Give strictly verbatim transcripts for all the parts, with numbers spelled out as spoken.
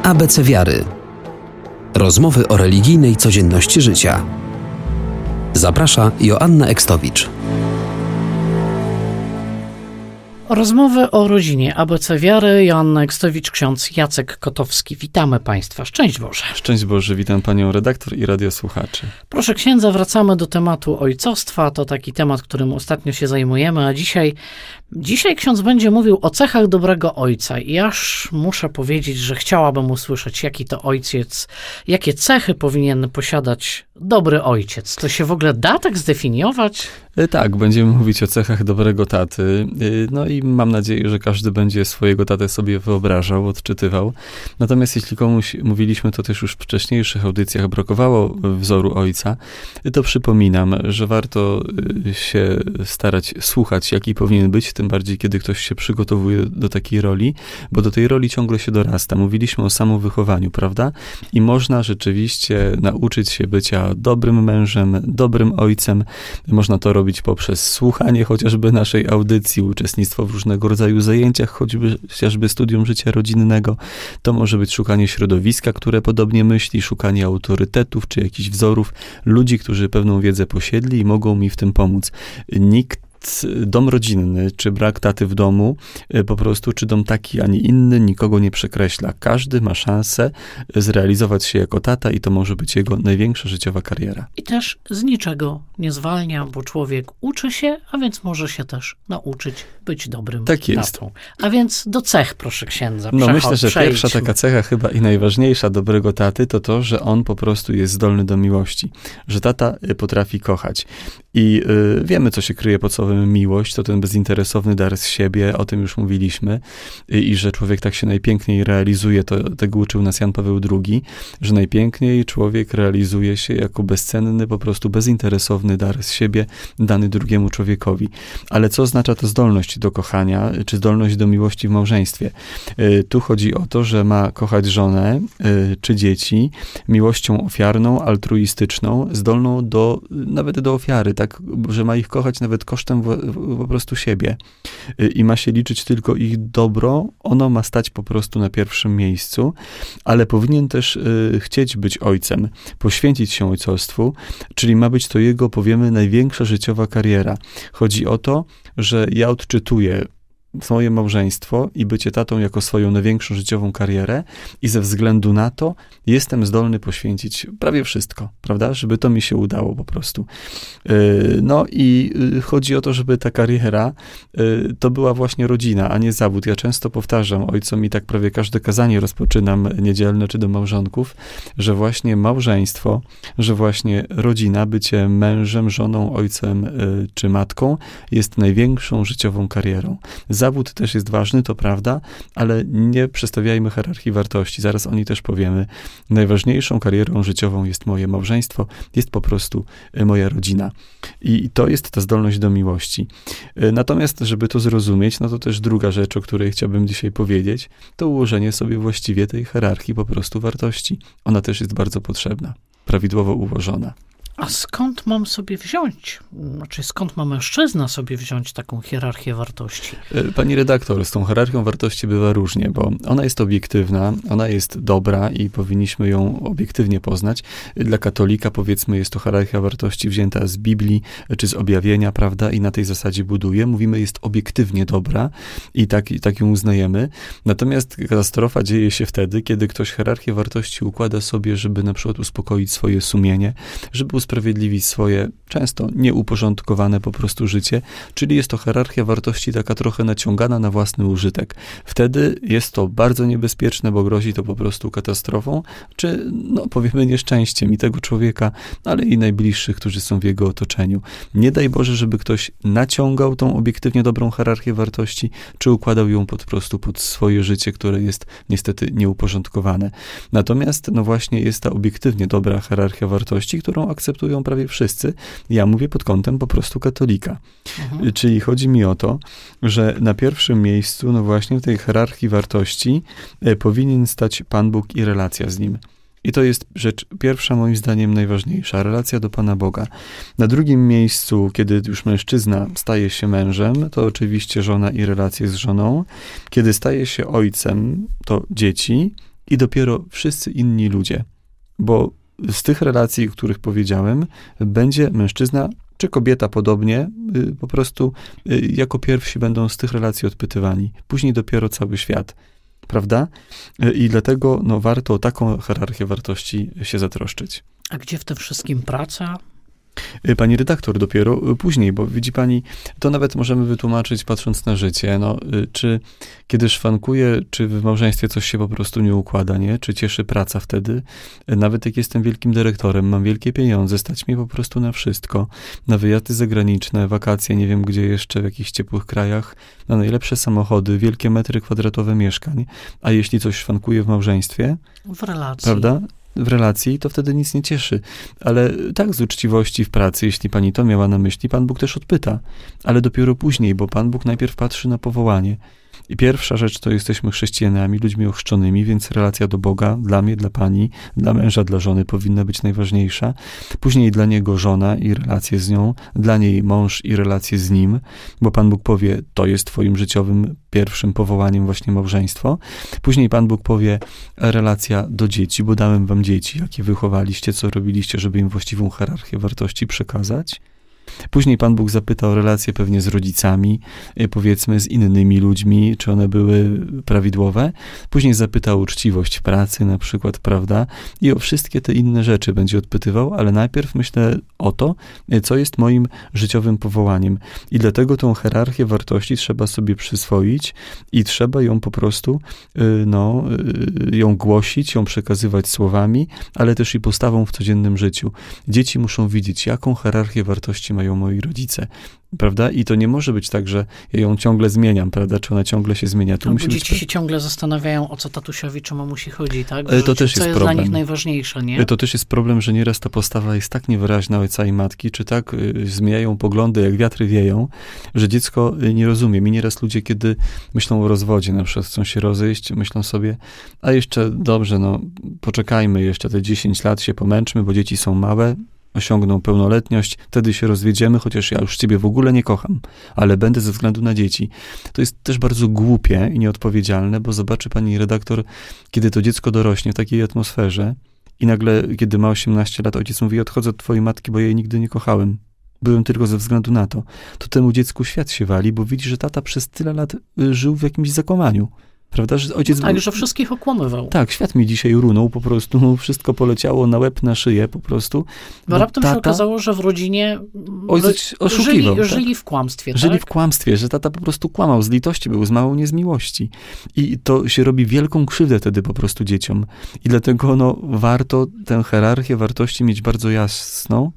A B C wiary. Rozmowy o religijnej codzienności życia. Zaprasza Joanna Ekstowicz. Rozmowy o rodzinie. A B C wiary. Joanna Ekstowicz, ksiądz Jacek Kotowski. Witamy Państwa. Szczęść Boże. Szczęść Boże. Witam Panią redaktor i radiosłuchaczy. Proszę księdza, wracamy do tematu ojcostwa. To taki temat, którym ostatnio się zajmujemy, a dzisiaj, dzisiaj ksiądz będzie mówił o cechach dobrego ojca. I aż muszę powiedzieć, że chciałabym usłyszeć, jaki to ojciec, jakie cechy powinien posiadać dobry ojciec. To się w ogóle da tak zdefiniować? Tak, będziemy mówić o cechach dobrego taty. No i mam nadzieję, że każdy będzie swojego tatę sobie wyobrażał, odczytywał. Natomiast jeśli komuś mówiliśmy to też już w wcześniejszych audycjach, brakowało wzoru ojca, to przypominam, że warto się starać słuchać, jaki powinien być, tym bardziej, kiedy ktoś się przygotowuje do takiej roli, bo do tej roli ciągle się dorasta. Mówiliśmy o samowychowaniu, prawda? I można rzeczywiście nauczyć się bycia dobrym mężem, dobrym ojcem. Można to robić poprzez słuchanie chociażby naszej audycji, uczestnictwo w różnego rodzaju zajęciach, choćby chociażby studium życia rodzinnego. To może być szukanie środowiska, które podobnie myśli, szukanie autorytetów czy jakichś wzorów, ludzi, którzy pewną wiedzę posiedli i mogą mi w tym pomóc. Nikt Dom rodzinny, czy brak taty w domu, po prostu, czy dom taki, a nie inny, nikogo nie przekreśla. Każdy ma szansę zrealizować się jako tata i to może być jego największa życiowa kariera. I też z niczego nie zwalnia, bo człowiek uczy się, a więc może się też nauczyć być dobrym tak jest. tatą. A więc do cech, proszę księdza. No myślę, że przejdźmy. Pierwsza taka cecha chyba i najważniejsza dobrego taty to to, że on po prostu jest zdolny do miłości. Że tata potrafi kochać. I y, wiemy, co się kryje pod słowem miłość, to ten bezinteresowny dar z siebie, o tym już mówiliśmy, i, i że człowiek tak się najpiękniej realizuje, to, tego uczył nas Jan Paweł drugi, że najpiękniej człowiek realizuje się jako bezcenny, po prostu bezinteresowny dar z siebie, dany drugiemu człowiekowi. Ale co oznacza to zdolność do kochania, czy zdolność do miłości w małżeństwie? Y, tu chodzi o to, że ma kochać żonę, y, czy dzieci, miłością ofiarną, altruistyczną, zdolną do, nawet do ofiary, tak, że ma ich kochać nawet kosztem w, w, po prostu siebie. I ma się liczyć tylko ich dobro, ono ma stać po prostu na pierwszym miejscu, ale powinien też y, chcieć być ojcem, poświęcić się ojcostwu, czyli ma być to jego, powiemy, największa życiowa kariera. Chodzi o to, że ja odczytuję swoje małżeństwo i bycie tatą jako swoją największą życiową karierę i ze względu na to jestem zdolny poświęcić prawie wszystko, prawda? Żeby to mi się udało po prostu. No i chodzi o to, żeby ta kariera to była właśnie rodzina, a nie zawód. Ja często powtarzam ojcom i tak prawie każde kazanie rozpoczynam niedzielne czy do małżonków, że właśnie małżeństwo, że właśnie rodzina, bycie mężem, żoną, ojcem czy matką jest największą życiową karierą. Zawód też jest ważny, to prawda, ale nie przestawiajmy hierarchii wartości. Zaraz o niej też powiemy. Najważniejszą karierą życiową jest moje małżeństwo, jest po prostu moja rodzina. I to jest ta zdolność do miłości. Natomiast, żeby to zrozumieć, no to też druga rzecz, o której chciałbym dzisiaj powiedzieć, to ułożenie sobie właściwie tej hierarchii po prostu wartości. Ona też jest bardzo potrzebna, prawidłowo ułożona. A skąd mam sobie wziąć, znaczy skąd ma mężczyzna sobie wziąć taką hierarchię wartości? Pani redaktor, z tą hierarchią wartości bywa różnie, bo ona jest obiektywna, ona jest dobra i powinniśmy ją obiektywnie poznać. Dla katolika, powiedzmy, jest to hierarchia wartości wzięta z Biblii czy z objawienia, prawda, i na tej zasadzie buduje. Mówimy, jest obiektywnie dobra i tak, i tak ją uznajemy. Natomiast katastrofa dzieje się wtedy, kiedy ktoś hierarchię wartości układa sobie, żeby na przykład uspokoić swoje sumienie, żeby usprawiedliwić swoje często nieuporządkowane po prostu życie, czyli jest to hierarchia wartości taka trochę naciągana na własny użytek. Wtedy jest to bardzo niebezpieczne, bo grozi to po prostu katastrofą, czy no powiemy nieszczęściem i tego człowieka, ale i najbliższych, którzy są w jego otoczeniu. Nie daj Boże, żeby ktoś naciągał tą obiektywnie dobrą hierarchię wartości, czy układał ją po prostu pod swoje życie, które jest niestety nieuporządkowane. Natomiast no właśnie jest ta obiektywnie dobra hierarchia wartości, którą akceptujemy prawie wszyscy. Ja mówię pod kątem po prostu katolika. Mhm. Czyli chodzi mi o to, że na pierwszym miejscu, no właśnie w tej hierarchii wartości e, powinien stać Pan Bóg i relacja z Nim. I to jest rzecz pierwsza, moim zdaniem, najważniejsza. Relacja do Pana Boga. Na drugim miejscu, kiedy już mężczyzna staje się mężem, to oczywiście żona i relacje z żoną. Kiedy staje się ojcem, to dzieci. i dopiero wszyscy inni ludzie. Bo z tych relacji, o których powiedziałem, będzie mężczyzna czy kobieta podobnie, po prostu jako pierwsi będą z tych relacji odpytywani. Później dopiero cały świat. Prawda? I dlatego no, warto o taką hierarchię wartości się zatroszczyć. A gdzie w tym wszystkim praca? Pani redaktor, dopiero później, bo widzi pani, to nawet możemy wytłumaczyć patrząc na życie, no, czy kiedy szwankuje, czy w małżeństwie coś się po prostu nie układa, nie? Czy cieszy praca wtedy? Nawet jak jestem wielkim dyrektorem, mam wielkie pieniądze, stać mi po prostu na wszystko, na wyjazdy zagraniczne, wakacje, nie wiem gdzie jeszcze, w jakichś ciepłych krajach, na najlepsze samochody, wielkie metry kwadratowe mieszkań, a jeśli coś szwankuje w małżeństwie, w relacji, prawda? W relacji, to wtedy nic nie cieszy. Ale tak z uczciwości w pracy, jeśli pani to miała na myśli, Pan Bóg też odpyta. Ale dopiero później, bo Pan Bóg najpierw patrzy na powołanie. I pierwsza rzecz to jesteśmy chrześcijanami, ludźmi ochrzczonymi, więc relacja do Boga dla mnie, dla pani, dla męża, dla żony powinna być najważniejsza. Później dla niego żona i relacje z nią, dla niej mąż i relacje z nim, bo Pan Bóg powie, to jest twoim życiowym pierwszym powołaniem właśnie małżeństwo. Później Pan Bóg powie, relacja do dzieci, bo dałem wam dzieci, jakie wychowaliście, co robiliście, żeby im właściwą hierarchię wartości przekazać. Później Pan Bóg zapyta o relacje pewnie z rodzicami, powiedzmy z innymi ludźmi, czy one były prawidłowe. Później zapyta o uczciwość w pracy na przykład, prawda? I o wszystkie te inne rzeczy będzie odpytywał, ale najpierw myślę o to, co jest moim życiowym powołaniem. I dlatego tą hierarchię wartości trzeba sobie przyswoić i trzeba ją po prostu, no, ją głosić, ją przekazywać słowami, ale też i postawą w codziennym życiu. Dzieci muszą widzieć, jaką hierarchię wartości mają moi rodzice, prawda? I to nie może być tak, że ja ją ciągle zmieniam, prawda? Czy ona ciągle się zmienia. To no, musi dzieci być... się ciągle zastanawiają, o co tatusiowi czy mamusi chodzi, tak? To też co jest, jest problem. dla nich najważniejsze, nie? To też jest problem, że nieraz ta postawa jest tak niewyraźna ojca i matki, czy tak y, zmieniają poglądy, jak wiatry wieją, że dziecko y, nie rozumie. I nieraz ludzie, kiedy myślą o rozwodzie, na przykład chcą się rozejść, myślą sobie, a jeszcze dobrze, no poczekajmy jeszcze te dziesięć lat, się pomęczmy, bo dzieci są małe, osiągną pełnoletność, wtedy się rozwiedziemy, chociaż ja już ciebie w ogóle nie kocham, ale będę ze względu na dzieci. To jest też bardzo głupie i nieodpowiedzialne, bo zobaczy pani redaktor, kiedy to dziecko dorośnie w takiej atmosferze i nagle, kiedy ma osiemnaście lat, ojciec mówi, odchodzę od twojej matki, bo jej nigdy nie kochałem. Byłem tylko ze względu na to. To temu dziecku świat się wali, bo widzi, że tata przez tyle lat żył w jakimś zakłamaniu. Prawda, że ojciec... No tak, że wszystkich okłamywał. Tak, świat mi dzisiaj runął po prostu, wszystko poleciało na łeb, na szyję po prostu. Bo, bo raptem tata, się okazało, że w rodzinie ojciec oszukiwał, żyli, tak? żyli w kłamstwie, Żyli tak? w kłamstwie, że tata po prostu kłamał, z litości był, z małą nie z miłości. I to się robi wielką krzywdę wtedy po prostu dzieciom. I dlatego no, warto tę hierarchię wartości mieć bardzo jasną,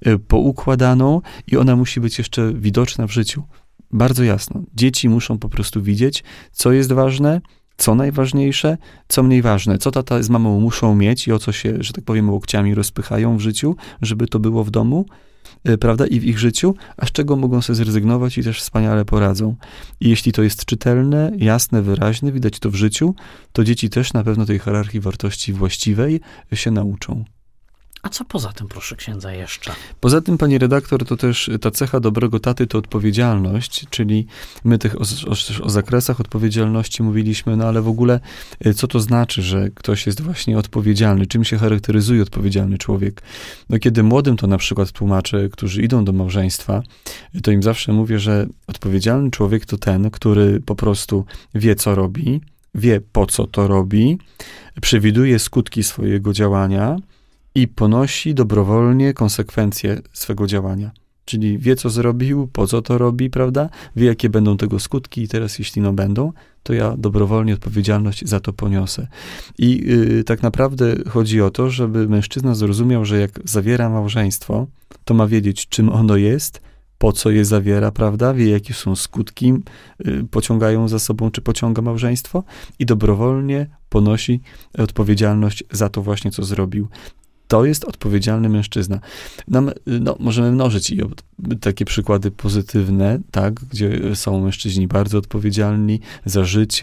poukładaną i ona musi być jeszcze widoczna w życiu. Bardzo jasno. Dzieci muszą po prostu widzieć, co jest ważne, co najważniejsze, co mniej ważne, co tata z mamą muszą mieć i o co się, że tak powiem, łokciami rozpychają w życiu, żeby to było w domu, prawda, i w ich życiu, a z czego mogą sobie zrezygnować i też wspaniale poradzą. I jeśli to jest czytelne, jasne, wyraźne, widać to w życiu, to dzieci też na pewno tej hierarchii wartości właściwej się nauczą. A co poza tym, proszę księdza, jeszcze? Poza tym, pani redaktor, to też ta cecha dobrego taty to odpowiedzialność, czyli my tych o, o, o zakresach odpowiedzialności mówiliśmy, no ale w ogóle co to znaczy, że ktoś jest właśnie odpowiedzialny? Czym się charakteryzuje odpowiedzialny człowiek? No kiedy młodym to na przykład tłumaczę, którzy idą do małżeństwa, to im zawsze mówię, że odpowiedzialny człowiek to ten, który po prostu wie, co robi, wie, po co to robi, przewiduje skutki swojego działania, i ponosi dobrowolnie konsekwencje swego działania. Czyli wie, co zrobił, po co to robi, prawda? Wie, jakie będą tego skutki i teraz, jeśli no będą, to ja dobrowolnie odpowiedzialność za to poniosę. I yy, tak naprawdę chodzi o to, żeby mężczyzna zrozumiał, że jak zawiera małżeństwo, to ma wiedzieć, czym ono jest, po co je zawiera, prawda? Wie, jakie są skutki, yy, pociągają za sobą, czy pociąga małżeństwo i dobrowolnie ponosi odpowiedzialność za to właśnie, co zrobił. To jest odpowiedzialny mężczyzna. Nam, no, możemy mnożyć i takie przykłady pozytywne, tak, gdzie są mężczyźni bardzo odpowiedzialni za życie,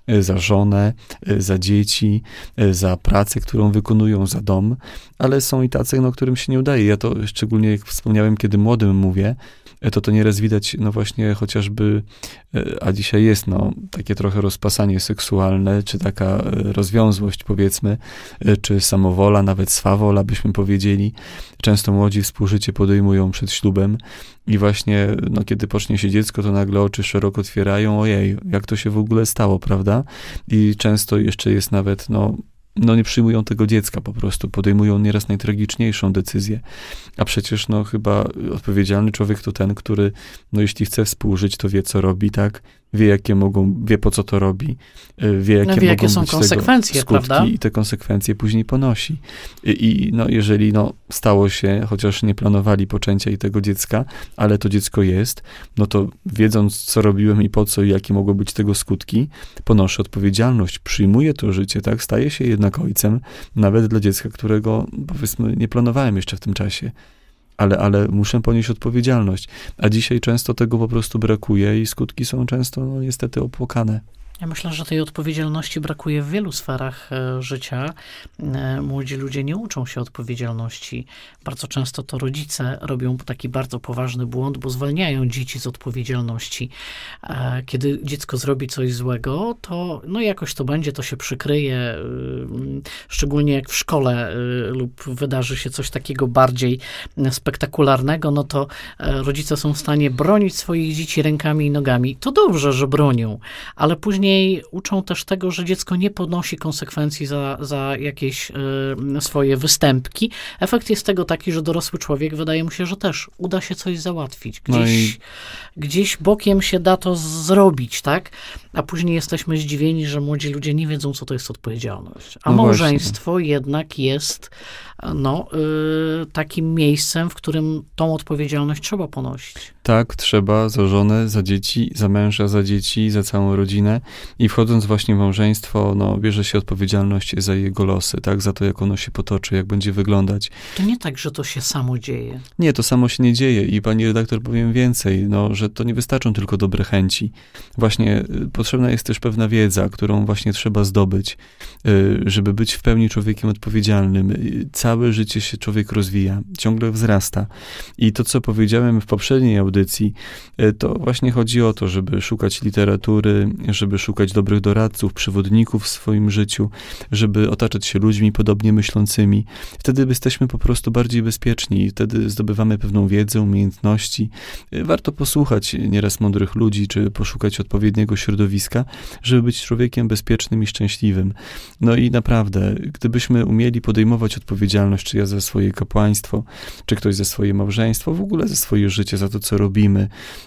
za żonę, za dzieci, za pracę, którą wykonują, za dom, ale są i tacy, no, którym się nie udaje. Ja to szczególnie, jak wspomniałem, kiedy młodym mówię, to to nieraz widać, no właśnie chociażby, a dzisiaj jest, no, takie trochę rozpasanie seksualne, czy taka rozwiązłość, powiedzmy, czy samowola, nawet swawola, byśmy powiedzieli. Często młodzi współżycie podejmują przed ślubem i właśnie, no, kiedy pocznie się dziecko, to nagle oczy szeroko otwierają, ojej, jak to się w ogóle stało, prawda? I często jeszcze jest nawet, no, no nie przyjmują tego dziecka po prostu, podejmują nieraz najtragiczniejszą decyzję. A przecież, no, chyba odpowiedzialny człowiek to ten, który, no, jeśli chce współżyć, to wie, co robi, tak? Wie, jakie mogą, wie, po co to robi, wie, jakie, no, wie, mogą jakie są być konsekwencje, tego skutki, prawda? I te konsekwencje później ponosi. I, i no, jeżeli, no, stało się, chociaż nie planowali poczęcia i tego dziecka, ale to dziecko jest, no to wiedząc, co robiłem i po co i jakie mogą być tego skutki, ponoszę odpowiedzialność, przyjmuję to życie, tak? Staję się jednak ojcem, nawet dla dziecka, którego, powiedzmy, nie planowałem jeszcze w tym czasie. Ale, ale muszę ponieść odpowiedzialność. A dzisiaj często tego po prostu brakuje i skutki są często, no, niestety opłakane. Ja myślę, że tej odpowiedzialności brakuje w wielu sferach e, życia. E, młodzi ludzie nie uczą się odpowiedzialności. Bardzo często to rodzice robią taki bardzo poważny błąd, bo zwalniają dzieci z odpowiedzialności. E, kiedy dziecko zrobi coś złego, to no jakoś to będzie, to się przykryje. E, szczególnie jak w szkole e, lub wydarzy się coś takiego bardziej spektakularnego, no to e, rodzice są w stanie bronić swoich dzieci rękami i nogami. To dobrze, że bronią, ale później uczą też tego, że dziecko nie ponosi konsekwencji za, za jakieś y, swoje występki. Efekt jest tego taki, że dorosły człowiek, wydaje mu się, że też uda się coś załatwić. Gdzieś, no i... gdzieś bokiem się da to zrobić, tak? A później jesteśmy zdziwieni, że młodzi ludzie nie wiedzą, co to jest odpowiedzialność. A no małżeństwo właśnie. Jednak jest no, y, takim miejscem, w którym tą odpowiedzialność trzeba ponosić. Tak, trzeba za żonę, za dzieci, za męża, za dzieci, za całą rodzinę. I wchodząc właśnie w małżeństwo, no, bierze się odpowiedzialność za jego losy, tak, za to, jak ono się potoczy, jak będzie wyglądać. To nie tak, że to się samo dzieje. Nie, to samo się nie dzieje i pani redaktor, powiem więcej, no, że to nie wystarczą tylko dobre chęci. Właśnie y, potrzebna jest też pewna wiedza, którą właśnie trzeba zdobyć, y, żeby być w pełni człowiekiem odpowiedzialnym. Y, całe życie się człowiek rozwija, ciągle wzrasta. I to, co powiedziałem w poprzedniej audycji, y, to właśnie chodzi o to, żeby szukać literatury, żeby szukać dobrych doradców, przewodników w swoim życiu, żeby otaczać się ludźmi podobnie myślącymi. Wtedy jesteśmy po prostu bardziej bezpieczni i wtedy zdobywamy pewną wiedzę, umiejętności. Warto posłuchać nieraz mądrych ludzi, czy poszukać odpowiedniego środowiska, żeby być człowiekiem bezpiecznym i szczęśliwym. No i naprawdę, gdybyśmy umieli podejmować odpowiedzialność, czy ja za swoje kapłaństwo, czy ktoś za swoje małżeństwo, w ogóle za swoje życie, za to, co robimy,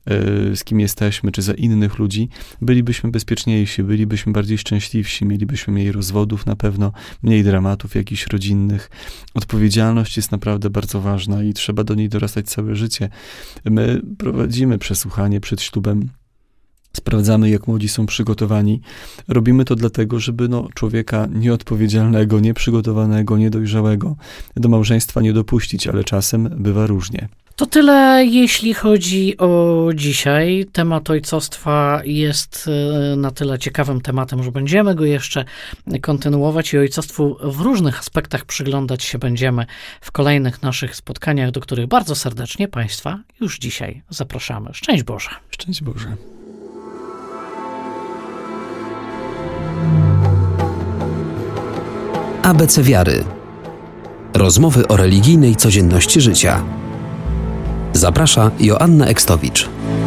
z kim jesteśmy, czy za innych ludzi, bylibyśmy bezpieczniejsi, bylibyśmy bardziej szczęśliwsi, mielibyśmy mniej rozwodów na pewno, mniej dramatów jakichś rodzinnych. Odpowiedzialność jest naprawdę bardzo ważna i trzeba do niej dorastać całe życie. My prowadzimy przesłuchanie przed ślubem, sprawdzamy, jak młodzi są przygotowani. Robimy to dlatego, żeby no, człowieka nieodpowiedzialnego, nieprzygotowanego, niedojrzałego do małżeństwa nie dopuścić, ale czasem bywa różnie. To tyle, jeśli chodzi o dzisiaj. Temat ojcostwa jest na tyle ciekawym tematem, że będziemy go jeszcze kontynuować i ojcostwu w różnych aspektach przyglądać się będziemy w kolejnych naszych spotkaniach, do których bardzo serdecznie Państwa już dzisiaj zapraszamy. Szczęść Boże. Szczęść Boże. A B C Wiary. Rozmowy o religijnej codzienności życia. Zaprasza Joanna Ekstowicz.